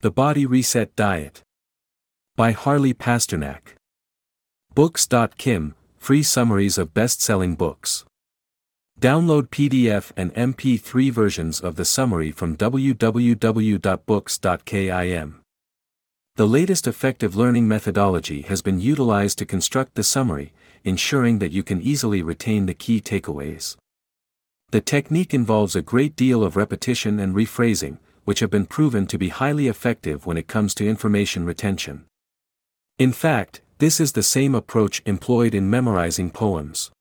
The Body Reset Diet. By Harley Pasternak. Books.kim, free summaries of best-selling books. Download PDF and MP3 versions of the summary from www.books.kim. The latest effective learning methodology has been utilized to construct the summary, ensuring that you can easily retain the key takeaways. The technique involves a great deal of repetition and rephrasing, which have been proven to be highly effective when it comes to information retention. In fact, this is the same approach employed in memorizing poems.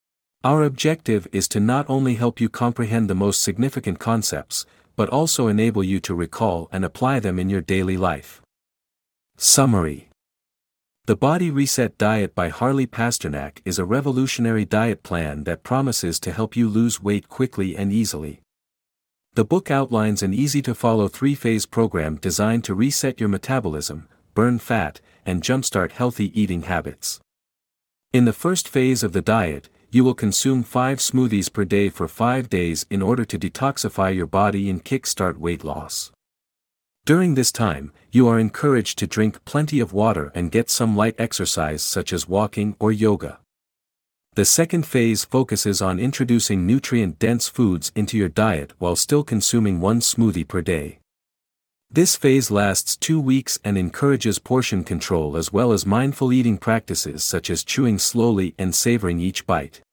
Our objective is to not only help you comprehend the most significant concepts, but also enable you to recall and apply them in your daily life. Summary. The Body Reset Diet by Harley Pasternak is a revolutionary diet plan that promises to help you lose weight quickly and easily. The book outlines an easy-to-follow 3-phase program designed to reset your metabolism, burn fat, and jumpstart healthy eating habits. In the first phase of the diet, you will consume 5 smoothies per day for 5 days in order to detoxify your body and kickstart weight loss. During this time, you are encouraged to drink plenty of water and get some light exercise such as walking or yoga. The second phase focuses on introducing nutrient-dense foods into your diet while still consuming 1 smoothie per day. This phase lasts 2 weeks and encourages portion control as well as mindful eating practices such as chewing slowly and savoring each bite.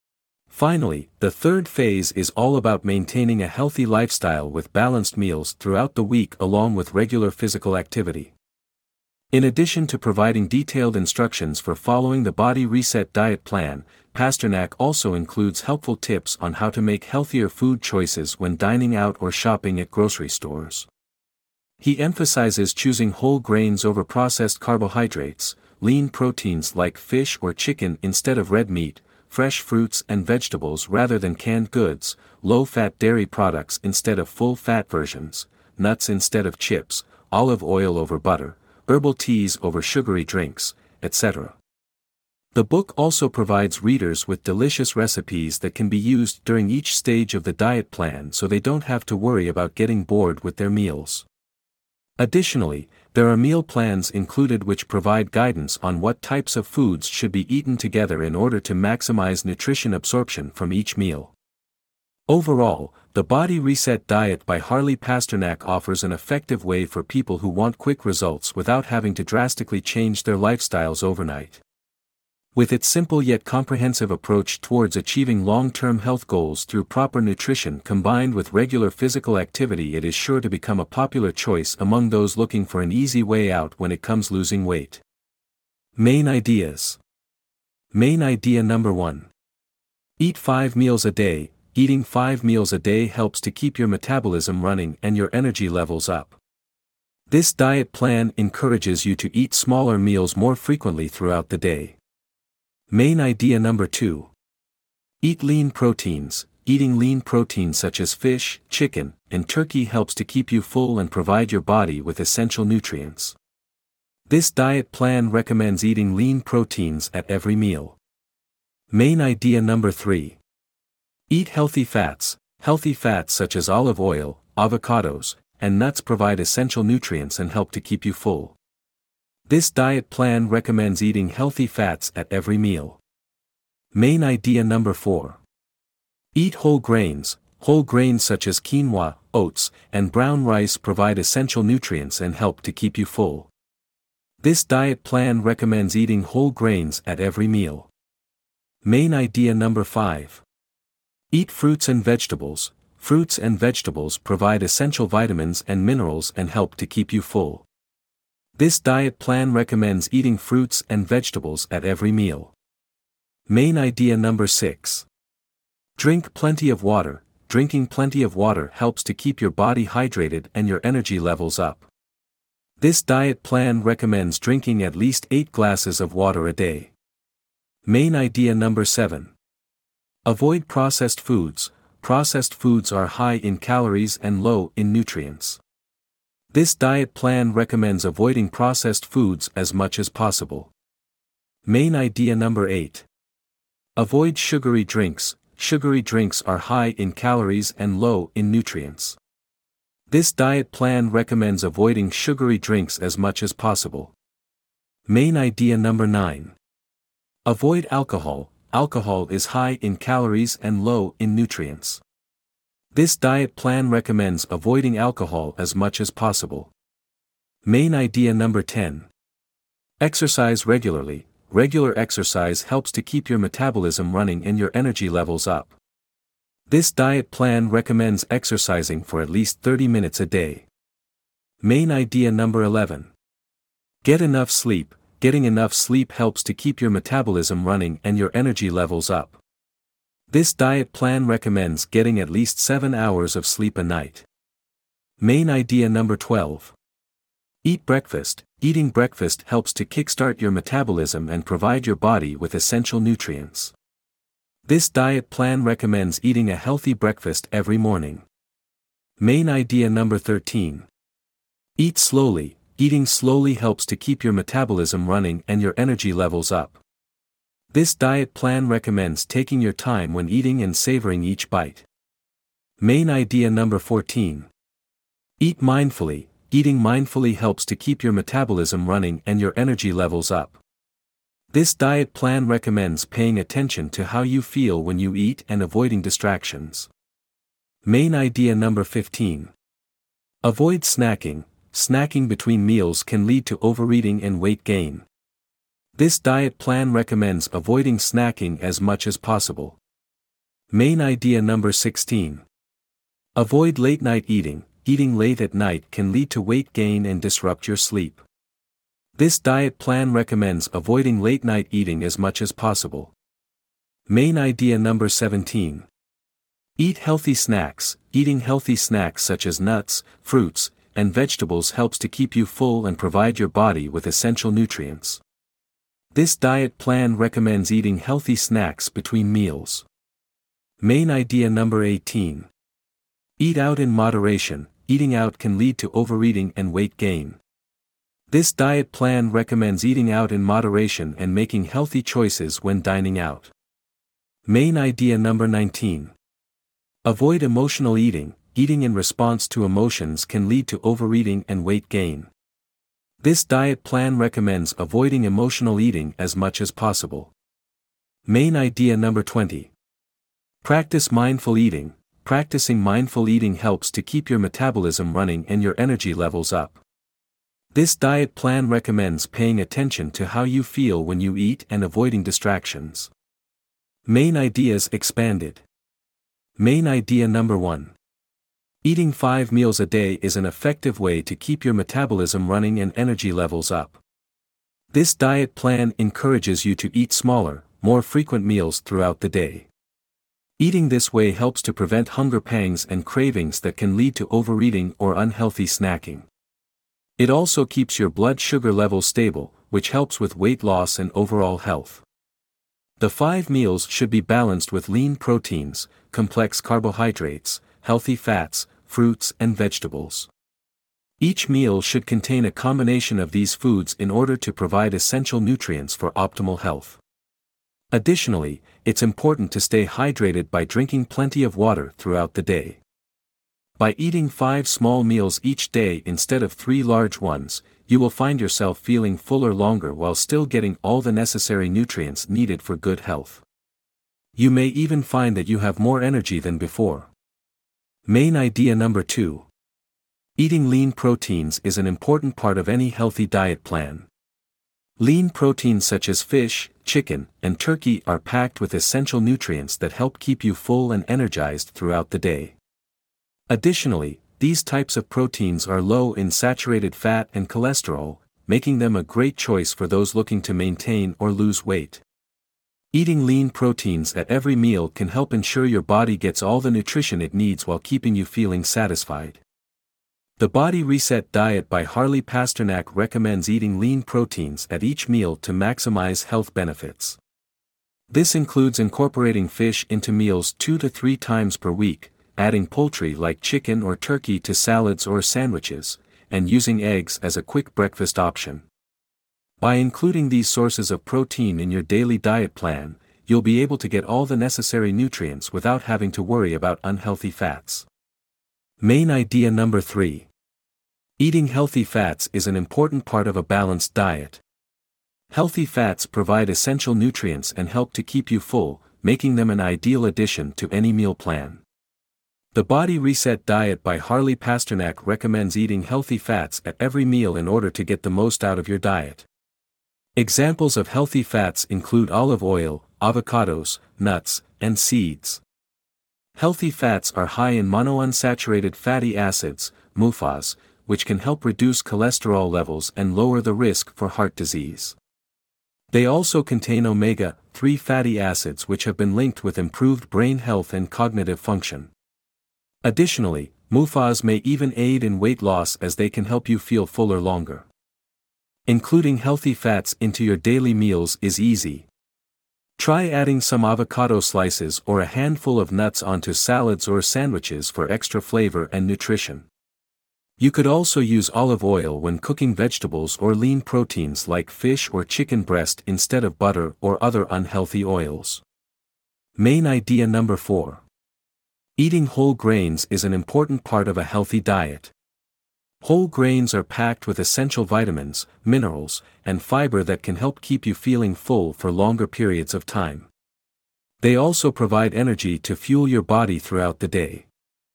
Finally, the third phase is all about maintaining a healthy lifestyle with balanced meals throughout the week along with regular physical activity. In addition to providing detailed instructions for following the Body Reset Diet plan, Pasternak also includes helpful tips on how to make healthier food choices when dining out or shopping at grocery stores. He emphasizes choosing whole grains over processed carbohydrates, lean proteins like fish or chicken instead of red meat, fresh fruits and vegetables rather than canned goods, low-fat dairy products instead of full-fat versions, nuts instead of chips, olive oil over butter, herbal teas over sugary drinks, etc. The book also provides readers with delicious recipes that can be used during each stage of the diet plan so they don't have to worry about getting bored with their meals. Additionally, there are meal plans included which provide guidance on what types of foods should be eaten together in order to maximize nutrition absorption from each meal. Overall, the Body Reset Diet by Harley Pasternak offers an effective way for people who want quick results without having to drastically change their lifestyles overnight. With its simple yet comprehensive approach towards achieving long-term health goals through proper nutrition combined with regular physical activity, it is sure to become a popular choice among those looking for an easy way out when it comes losing weight. Main ideas. Main idea number 1. Eat 5 meals a day. Eating 5 meals a day helps to keep your metabolism running and your energy levels up. This diet plan encourages you to eat smaller meals more frequently throughout the day. Main idea number 2. Eat lean proteins. Eating lean proteins such as fish, chicken, and turkey helps to keep you full and provide your body with essential nutrients. This diet plan recommends eating lean proteins at every meal. Main idea number 3. Eat healthy fats. Healthy fats such as olive oil, avocados, and nuts provide essential nutrients and help to keep you full. This diet plan recommends eating healthy fats at every meal. Main idea number 4. Eat whole grains. Whole grains such as quinoa, oats, and brown rice provide essential nutrients and help to keep you full. This diet plan recommends eating whole grains at every meal. Main idea number 5. Eat fruits and vegetables. Fruits and vegetables provide essential vitamins and minerals and help to keep you full. This diet plan recommends eating fruits and vegetables at every meal. Main idea number 6. Drink plenty of water. Drinking plenty of water helps to keep your body hydrated and your energy levels up. This diet plan recommends drinking at least 8 glasses of water a day. Main idea number 7. Avoid processed foods. Processed foods are high in calories and low in nutrients. This diet plan recommends avoiding processed foods as much as possible. Main idea number 8. Avoid sugary drinks. Sugary drinks are high in calories and low in nutrients. This diet plan recommends avoiding sugary drinks as much as possible. Main idea number 9. Avoid alcohol. Alcohol is high in calories and low in nutrients. This diet plan recommends avoiding alcohol as much as possible. Main idea number 10. Exercise regularly. Regular exercise helps to keep your metabolism running and your energy levels up. This diet plan recommends exercising for at least 30 minutes a day. Main idea number 11. Get enough sleep. Getting enough sleep helps to keep your metabolism running and your energy levels up. This diet plan recommends getting at least 7 hours of sleep a night. Main idea number 12. Eat breakfast. Eating breakfast helps to kickstart your metabolism and provide your body with essential nutrients. This diet plan recommends eating a healthy breakfast every morning. Main idea number 13. Eat slowly. Eating slowly helps to keep your metabolism running and your energy levels up. This diet plan recommends taking your time when eating and savoring each bite. Main idea number 14. Eat mindfully. Eating mindfully helps to keep your metabolism running and your energy levels up. This diet plan recommends paying attention to how you feel when you eat and avoiding distractions. Main idea number 15. Avoid snacking. Snacking between meals can lead to overeating and weight gain. This diet plan recommends avoiding snacking as much as possible. Main idea number 16. Avoid late night eating. Eating late at night can lead to weight gain and disrupt your sleep. This diet plan recommends avoiding late night eating as much as possible. Main idea number 17. Eat healthy snacks. Eating healthy snacks such as nuts, fruits, and vegetables helps to keep you full and provide your body with essential nutrients. This diet plan recommends eating healthy snacks between meals. Main idea number 18. Eat out in moderation. Eating out can lead to overeating and weight gain. This diet plan recommends eating out in moderation and making healthy choices when dining out. Main idea number 19. Avoid emotional eating. Eating in response to emotions can lead to overeating and weight gain. This diet plan recommends avoiding emotional eating as much as possible. Main idea number 20. Practice mindful eating. Practicing mindful eating helps to keep your metabolism running and your energy levels up. This diet plan recommends paying attention to how you feel when you eat and avoiding distractions. Main ideas expanded. Main idea number 1. Eating 5 meals a day is an effective way to keep your metabolism running and energy levels up. This diet plan encourages you to eat smaller, more frequent meals throughout the day. Eating this way helps to prevent hunger pangs and cravings that can lead to overeating or unhealthy snacking. It also keeps your blood sugar levels stable, which helps with weight loss and overall health. The 5 meals should be balanced with lean proteins, complex carbohydrates, healthy fats, fruits and vegetables. Each meal should contain a combination of these foods in order to provide essential nutrients for optimal health. Additionally, it's important to stay hydrated by drinking plenty of water throughout the day. By eating 5 small meals each day instead of 3 large ones, you will find yourself feeling fuller longer while still getting all the necessary nutrients needed for good health. You may even find that you have more energy than before. Main idea number 2. Eating lean proteins is an important part of any healthy diet plan. Lean proteins such as fish, chicken, and turkey are packed with essential nutrients that help keep you full and energized throughout the day. Additionally, these types of proteins are low in saturated fat and cholesterol, making them a great choice for those looking to maintain or lose weight. Eating lean proteins at every meal can help ensure your body gets all the nutrition it needs while keeping you feeling satisfied. The Body Reset Diet by Harley Pasternak recommends eating lean proteins at each meal to maximize health benefits. This includes incorporating fish into meals 2 to 3 times per week, adding poultry like chicken or turkey to salads or sandwiches, and using eggs as a quick breakfast option. By including these sources of protein in your daily diet plan, you'll be able to get all the necessary nutrients without having to worry about unhealthy fats. Main idea number 3. Eating healthy fats is an important part of a balanced diet. Healthy fats provide essential nutrients and help to keep you full, making them an ideal addition to any meal plan. The Body Reset Diet by Harley Pasternak recommends eating healthy fats at every meal in order to get the most out of your diet. Examples of healthy fats include olive oil, avocados, nuts, and seeds. Healthy fats are high in monounsaturated fatty acids, MUFAs, which can help reduce cholesterol levels and lower the risk for heart disease. They also contain omega-3 fatty acids which have been linked with improved brain health and cognitive function. Additionally, MUFAs may even aid in weight loss as they can help you feel fuller longer. Including healthy fats into your daily meals is easy. Try adding some avocado slices or a handful of nuts onto salads or sandwiches for extra flavor and nutrition. You could also use olive oil when cooking vegetables or lean proteins like fish or chicken breast instead of butter or other unhealthy oils. Main idea number 4. Eating whole grains is an important part of a healthy diet. Whole grains are packed with essential vitamins, minerals, and fiber that can help keep you feeling full for longer periods of time. They also provide energy to fuel your body throughout the day.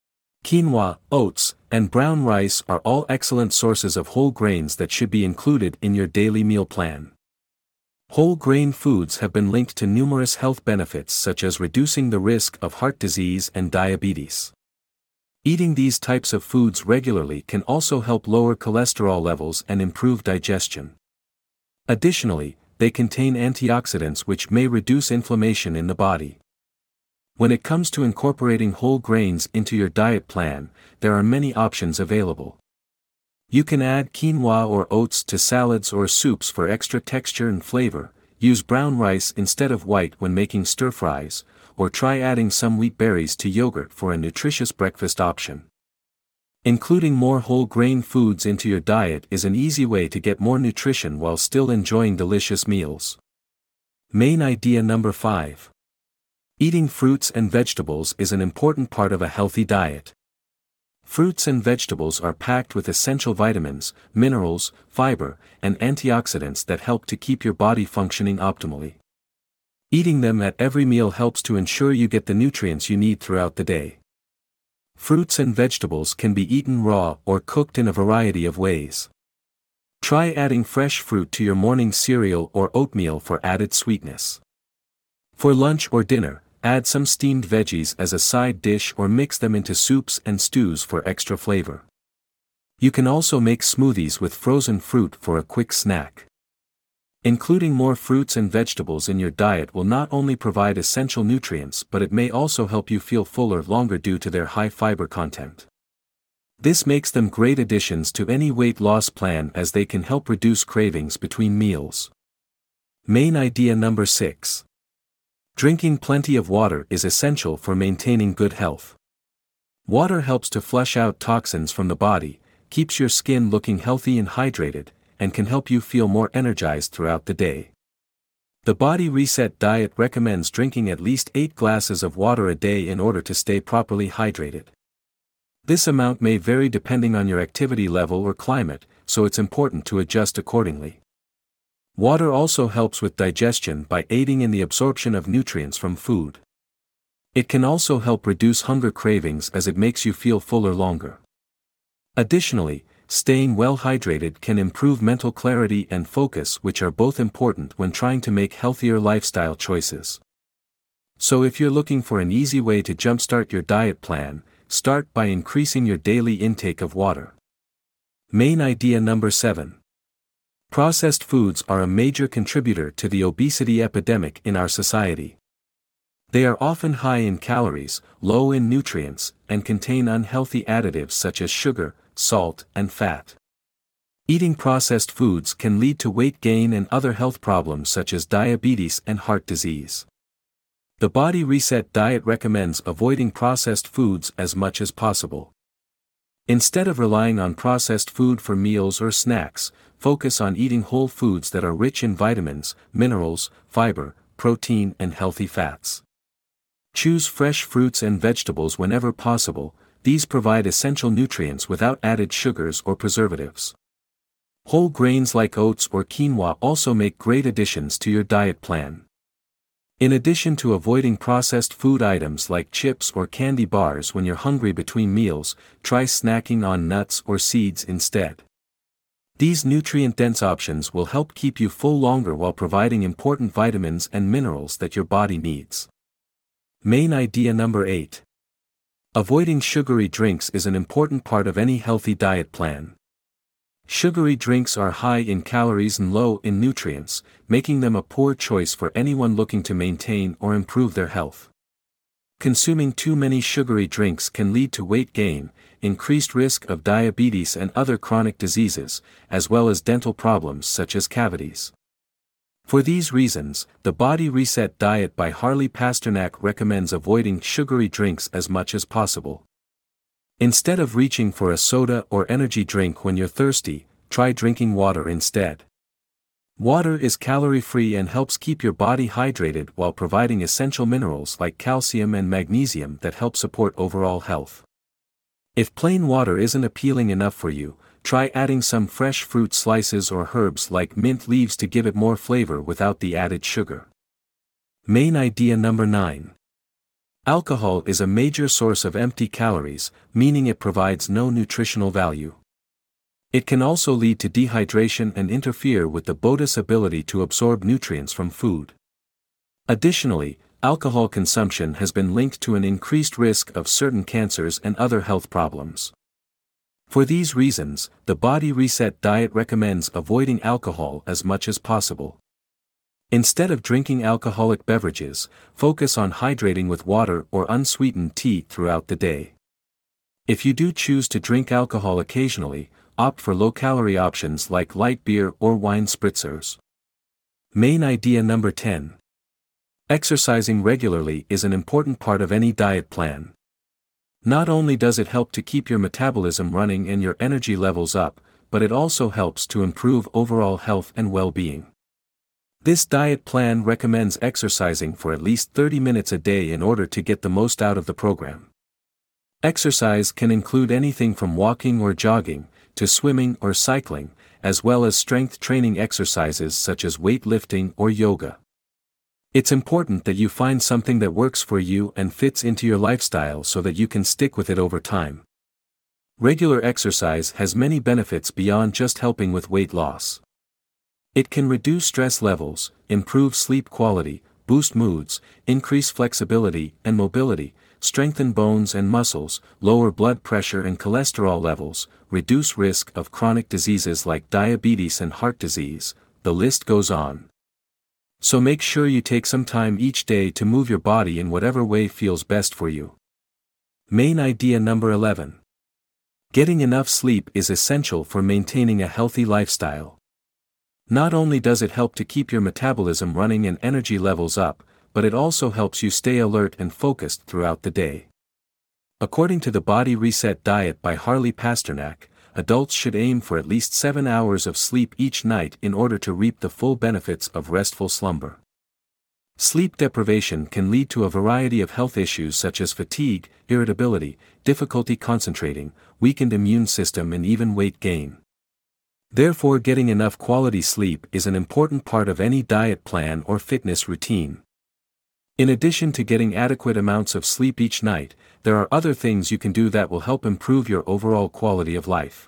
Quinoa, oats, and brown rice are all excellent sources of whole grains that should be included in your daily meal plan. Whole grain foods have been linked to numerous health benefits such as reducing the risk of heart disease and diabetes. Eating these types of foods regularly can also help lower cholesterol levels and improve digestion. Additionally, they contain antioxidants which may reduce inflammation in the body. When it comes to incorporating whole grains into your diet plan, there are many options available. You can add quinoa or oats to salads or soups for extra texture and flavor, use brown rice instead of white when making stir-fries, or try adding some wheat berries to yogurt for a nutritious breakfast option. Including more whole grain foods into your diet is an easy way to get more nutrition while still enjoying delicious meals. Main idea number 5. Eating fruits and vegetables is an important part of a healthy diet. Fruits and vegetables are packed with essential vitamins, minerals, fiber, and antioxidants that help to keep your body functioning optimally. Eating them at every meal helps to ensure you get the nutrients you need throughout the day. Fruits and vegetables can be eaten raw or cooked in a variety of ways. Try adding fresh fruit to your morning cereal or oatmeal for added sweetness. For lunch or dinner, add some steamed veggies as a side dish or mix them into soups and stews for extra flavor. You can also make smoothies with frozen fruit for a quick snack. Including more fruits and vegetables in your diet will not only provide essential nutrients but it may also help you feel fuller longer due to their high fiber content. This makes them great additions to any weight loss plan as they can help reduce cravings between meals. Main idea number 6. Drinking plenty of water is essential for maintaining good health. Water helps to flush out toxins from the body, keeps your skin looking healthy and hydrated, and can help you feel more energized throughout the day. The Body Reset Diet recommends drinking at least 8 glasses of water a day in order to stay properly hydrated. This amount may vary depending on your activity level or climate, so it's important to adjust accordingly. Water also helps with digestion by aiding in the absorption of nutrients from food. It can also help reduce hunger cravings as it makes you feel fuller longer. Additionally, staying well hydrated can improve mental clarity and focus, which are both important when trying to make healthier lifestyle choices. So if you're looking for an easy way to jumpstart your diet plan, start by increasing your daily intake of water. Main idea number 7. Processed foods are a major contributor to the obesity epidemic in our society. They are often high in calories, low in nutrients, and contain unhealthy additives such as sugar, salt, and fat. Eating processed foods can lead to weight gain and other health problems such as diabetes and heart disease. The Body Reset Diet recommends avoiding processed foods as much as possible. Instead of relying on processed food for meals or snacks, focus on eating whole foods that are rich in vitamins, minerals, fiber, protein, and healthy fats. Choose fresh fruits and vegetables whenever possible, these provide essential nutrients without added sugars or preservatives. Whole grains like oats or quinoa also make great additions to your diet plan. In addition to avoiding processed food items like chips or candy bars when you're hungry between meals, try snacking on nuts or seeds instead. These nutrient-dense options will help keep you full longer while providing important vitamins and minerals that your body needs. Main idea number 8. Avoiding sugary drinks is an important part of any healthy diet plan. Sugary drinks are high in calories and low in nutrients, making them a poor choice for anyone looking to maintain or improve their health. Consuming too many sugary drinks can lead to weight gain, increased risk of diabetes and other chronic diseases, as well as dental problems such as cavities. For these reasons, the Body Reset Diet by Harley Pasternak recommends avoiding sugary drinks as much as possible. Instead of reaching for a soda or energy drink when you're thirsty, try drinking water instead. Water is calorie-free and helps keep your body hydrated while providing essential minerals like calcium and magnesium that help support overall health. If plain water isn't appealing enough for you, try adding some fresh fruit slices or herbs like mint leaves to give it more flavor without the added sugar. Main idea number 9. Alcohol is a major source of empty calories, meaning it provides no nutritional value. It can also lead to dehydration and interfere with the body's ability to absorb nutrients from food. Additionally, alcohol consumption has been linked to an increased risk of certain cancers and other health problems. For these reasons, the Body Reset Diet recommends avoiding alcohol as much as possible. Instead of drinking alcoholic beverages, focus on hydrating with water or unsweetened tea throughout the day. If you do choose to drink alcohol occasionally, opt for low-calorie options like light beer or wine spritzers. Main idea number 10. Exercising regularly is an important part of any diet plan. Not only does it help to keep your metabolism running and your energy levels up, but it also helps to improve overall health and well-being. This diet plan recommends exercising for at least 30 minutes a day in order to get the most out of the program. Exercise can include anything from walking or jogging, to swimming or cycling, as well as strength training exercises such as weightlifting or yoga. It's important that you find something that works for you and fits into your lifestyle so that you can stick with it over time. Regular exercise has many benefits beyond just helping with weight loss. It can reduce stress levels, improve sleep quality, boost moods, increase flexibility and mobility, strengthen bones and muscles, lower blood pressure and cholesterol levels, reduce risk of chronic diseases like diabetes and heart disease, the list goes on. So make sure you take some time each day to move your body in whatever way feels best for you. Main idea number 11. Getting enough sleep is essential for maintaining a healthy lifestyle. Not only does it help to keep your metabolism running and energy levels up, but it also helps you stay alert and focused throughout the day. According to the Body Reset Diet by Harley Pasternak, adults should aim for at least 7 hours of sleep each night in order to reap the full benefits of restful slumber. Sleep deprivation can lead to a variety of health issues such as fatigue, irritability, difficulty concentrating, weakened immune system and even weight gain. Therefore, getting enough quality sleep is an important part of any diet plan or fitness routine. In addition to getting adequate amounts of sleep each night, there are other things you can do that will help improve your overall quality of life.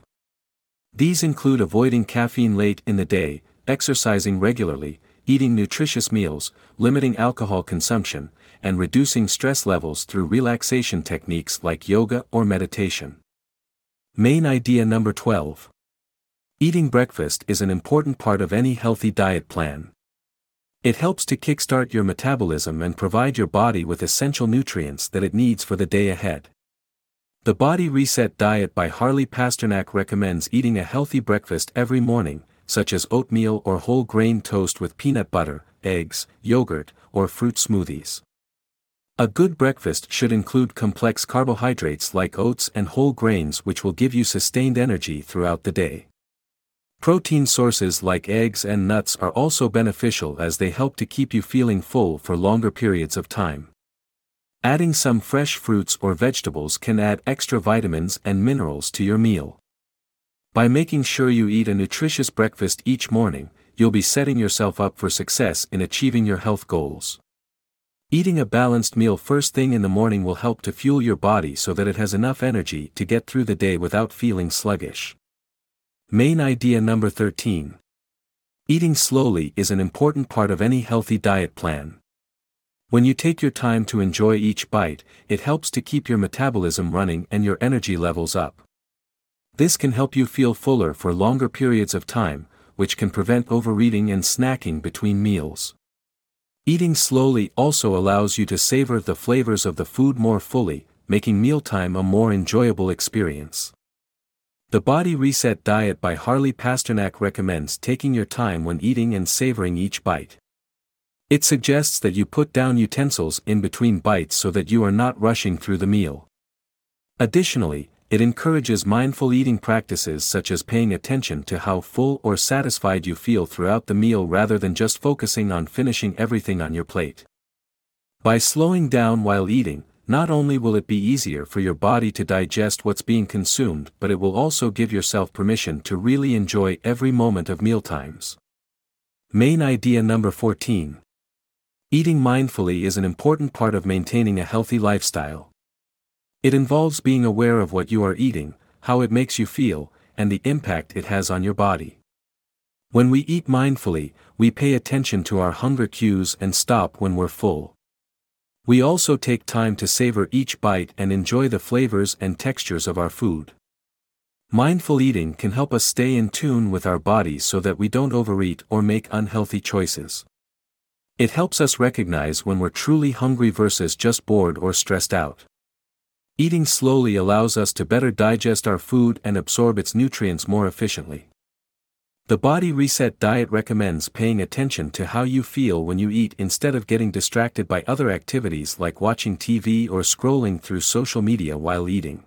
These include avoiding caffeine late in the day, exercising regularly, eating nutritious meals, limiting alcohol consumption, and reducing stress levels through relaxation techniques like yoga or meditation. Main idea number 12. Eating breakfast is an important part of any healthy diet plan. It helps to kickstart your metabolism and provide your body with essential nutrients that it needs for the day ahead. The Body Reset Diet by Harley Pasternak recommends eating a healthy breakfast every morning, such as oatmeal or whole grain toast with peanut butter, eggs, yogurt, or fruit smoothies. A good breakfast should include complex carbohydrates like oats and whole grains, which will give you sustained energy throughout the day. Protein sources like eggs and nuts are also beneficial as they help to keep you feeling full for longer periods of time. Adding some fresh fruits or vegetables can add extra vitamins and minerals to your meal. By making sure you eat a nutritious breakfast each morning, you'll be setting yourself up for success in achieving your health goals. Eating a balanced meal first thing in the morning will help to fuel your body so that it has enough energy to get through the day without feeling sluggish. Main idea number 13. Eating slowly is an important part of any healthy diet plan. When you take your time to enjoy each bite, it helps to keep your metabolism running and your energy levels up. This can help you feel fuller for longer periods of time, which can prevent overeating and snacking between meals. Eating slowly also allows you to savor the flavors of the food more fully, making mealtime a more enjoyable experience. The Body Reset Diet by Harley Pasternak recommends taking your time when eating and savoring each bite. It suggests that you put down utensils in between bites so that you are not rushing through the meal. Additionally, it encourages mindful eating practices such as paying attention to how full or satisfied you feel throughout the meal rather than just focusing on finishing everything on your plate. By slowing down while eating, not only will it be easier for your body to digest what's being consumed, but it will also give yourself permission to really enjoy every moment of mealtimes. Main idea number 14. Eating mindfully is an important part of maintaining a healthy lifestyle. It involves being aware of what you are eating, how it makes you feel, and the impact it has on your body. When we eat mindfully, we pay attention to our hunger cues and stop when we're full. We also take time to savor each bite and enjoy the flavors and textures of our food. Mindful eating can help us stay in tune with our bodies so that we don't overeat or make unhealthy choices. It helps us recognize when we're truly hungry versus just bored or stressed out. Eating slowly allows us to better digest our food and absorb its nutrients more efficiently. The Body Reset Diet recommends paying attention to how you feel when you eat instead of getting distracted by other activities like watching TV or scrolling through social media while eating.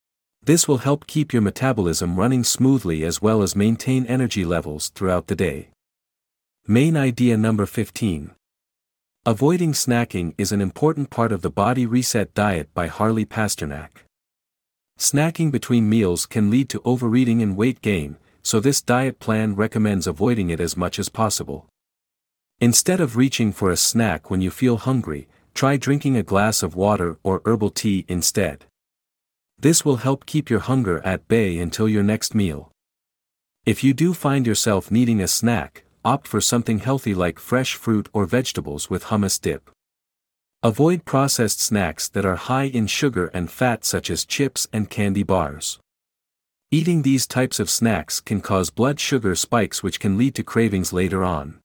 This will help keep your metabolism running smoothly as well as maintain energy levels throughout the day. Main idea number 15. Avoiding snacking is an important part of the Body Reset Diet by Harley Pasternak. Snacking between meals can lead to overeating and weight gain, so this diet plan recommends avoiding it as much as possible. Instead of reaching for a snack when you feel hungry, try drinking a glass of water or herbal tea instead. This will help keep your hunger at bay until your next meal. If you do find yourself needing a snack, opt for something healthy like fresh fruit or vegetables with hummus dip. Avoid processed snacks that are high in sugar and fat such as chips and candy bars. Eating these types of snacks can cause blood sugar spikes which can lead to cravings later on.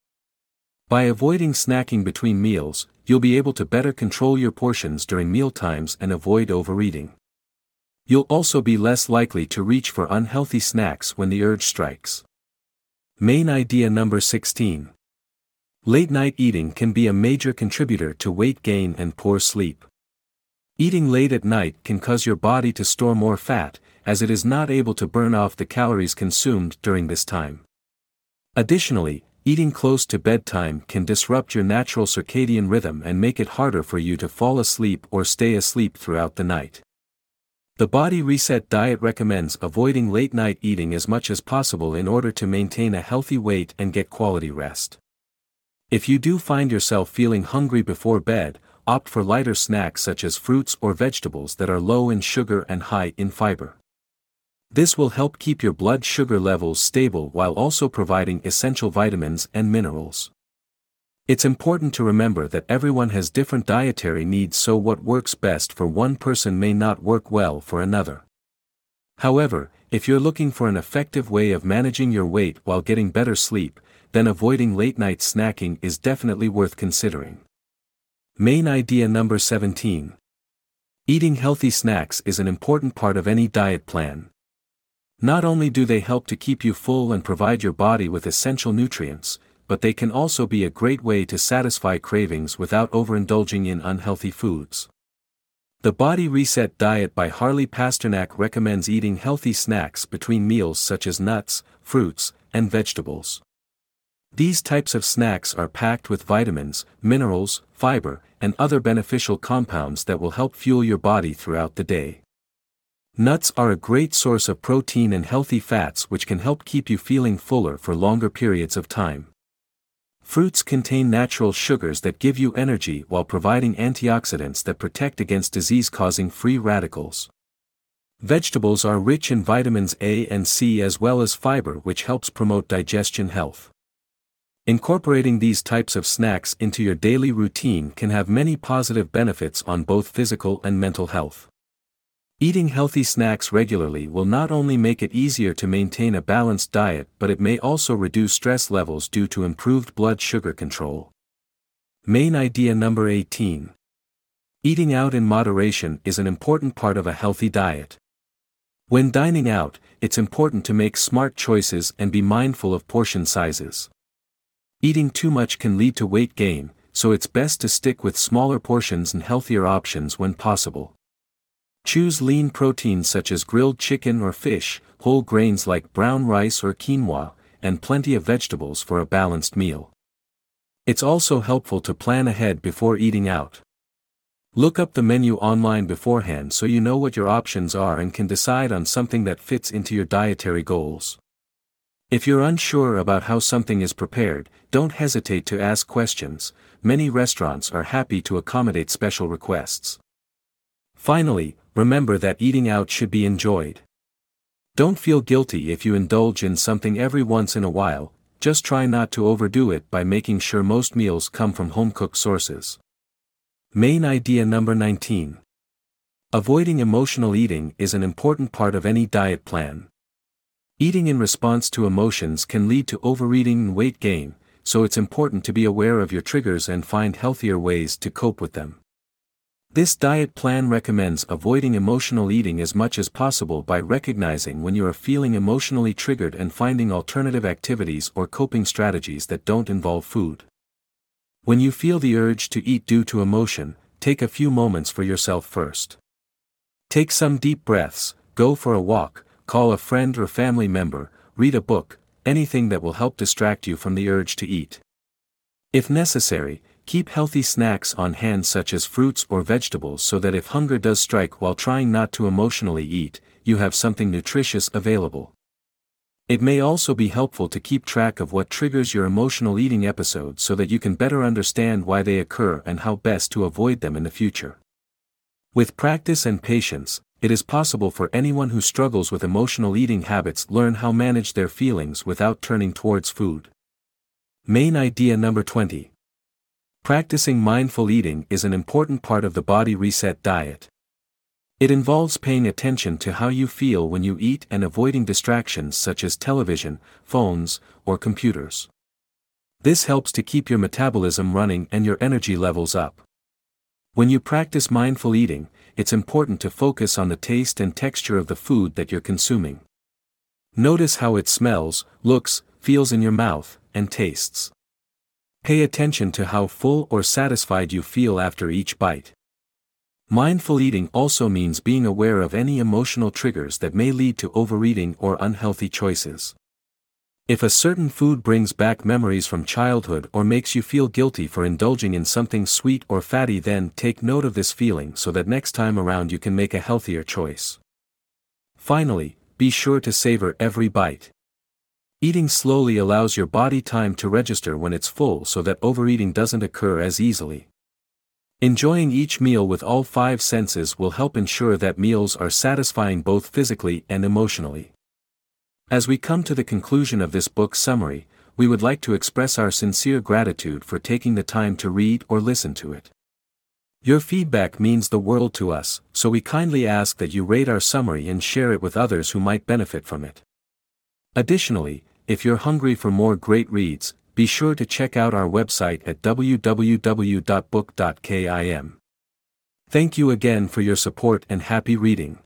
By avoiding snacking between meals, you'll be able to better control your portions during mealtimes and avoid overeating. You'll also be less likely to reach for unhealthy snacks when the urge strikes. Main idea number 16. Late night eating can be a major contributor to weight gain and poor sleep. Eating late at night can cause your body to store more fat, as it is not able to burn off the calories consumed during this time. Additionally, eating close to bedtime can disrupt your natural circadian rhythm and make it harder for you to fall asleep or stay asleep throughout the night. The Body Reset Diet recommends avoiding late-night eating as much as possible in order to maintain a healthy weight and get quality rest. If you do find yourself feeling hungry before bed, opt for lighter snacks such as fruits or vegetables that are low in sugar and high in fiber. This will help keep your blood sugar levels stable while also providing essential vitamins and minerals. It's important to remember that everyone has different dietary needs, so what works best for one person may not work well for another. However, if you're looking for an effective way of managing your weight while getting better sleep, then avoiding late-night snacking is definitely worth considering. Main idea number 17. Eating healthy snacks is an important part of any diet plan. Not only do they help to keep you full and provide your body with essential nutrients, but they can also be a great way to satisfy cravings without overindulging in unhealthy foods. The Body Reset Diet by Harley Pasternak recommends eating healthy snacks between meals such as nuts, fruits, and vegetables. These types of snacks are packed with vitamins, minerals, fiber, and other beneficial compounds that will help fuel your body throughout the day. Nuts are a great source of protein and healthy fats which can help keep you feeling fuller for longer periods of time. Fruits contain natural sugars that give you energy while providing antioxidants that protect against disease-causing free radicals. Vegetables are rich in vitamins A and C as well as fiber, which helps promote digestion health. Incorporating these types of snacks into your daily routine can have many positive benefits on both physical and mental health. Eating healthy snacks regularly will not only make it easier to maintain a balanced diet, but it may also reduce stress levels due to improved blood sugar control. Main idea number 18. Eating out in moderation is an important part of a healthy diet. When dining out, it's important to make smart choices and be mindful of portion sizes. Eating too much can lead to weight gain, so it's best to stick with smaller portions and healthier options when possible. Choose lean proteins such as grilled chicken or fish, whole grains like brown rice or quinoa, and plenty of vegetables for a balanced meal. It's also helpful to plan ahead before eating out. Look up the menu online beforehand so you know what your options are and can decide on something that fits into your dietary goals. If you're unsure about how something is prepared, don't hesitate to ask questions. Many restaurants are happy to accommodate special requests. Finally, remember that eating out should be enjoyed. Don't feel guilty if you indulge in something every once in a while, just try not to overdo it by making sure most meals come from home-cooked sources. Main idea number 19. Avoiding emotional eating is an important part of any diet plan. Eating in response to emotions can lead to overeating and weight gain, so it's important to be aware of your triggers and find healthier ways to cope with them. This diet plan recommends avoiding emotional eating as much as possible by recognizing when you are feeling emotionally triggered and finding alternative activities or coping strategies that don't involve food. When you feel the urge to eat due to emotion, take a few moments for yourself first. Take some deep breaths, go for a walk, call a friend or family member, read a book, anything that will help distract you from the urge to eat. If necessary, keep healthy snacks on hand such as fruits or vegetables so that if hunger does strike while trying not to emotionally eat, you have something nutritious available. It may also be helpful to keep track of what triggers your emotional eating episodes so that you can better understand why they occur and how best to avoid them in the future. With practice and patience, it is possible for anyone who struggles with emotional eating habits to learn how to manage their feelings without turning towards food. Main idea number 20. Practicing mindful eating is an important part of the Body Reset diet. It involves paying attention to how you feel when you eat and avoiding distractions such as television, phones, or computers. This helps to keep your metabolism running and your energy levels up. When you practice mindful eating, it's important to focus on the taste and texture of the food that you're consuming. Notice how it smells, looks, feels in your mouth, and tastes. Pay attention to how full or satisfied you feel after each bite. Mindful eating also means being aware of any emotional triggers that may lead to overeating or unhealthy choices. If a certain food brings back memories from childhood or makes you feel guilty for indulging in something sweet or fatty, then take note of this feeling so that next time around you can make a healthier choice. Finally, be sure to savor every bite. Eating slowly allows your body time to register when it's full so that overeating doesn't occur as easily. Enjoying each meal with all 5 senses will help ensure that meals are satisfying both physically and emotionally. As we come to the conclusion of this book summary, we would like to express our sincere gratitude for taking the time to read or listen to it. Your feedback means the world to us, so we kindly ask that you rate our summary and share it with others who might benefit from it. Additionally, if you're hungry for more great reads, be sure to check out our website at www.book.kim. Thank you again for your support and happy reading.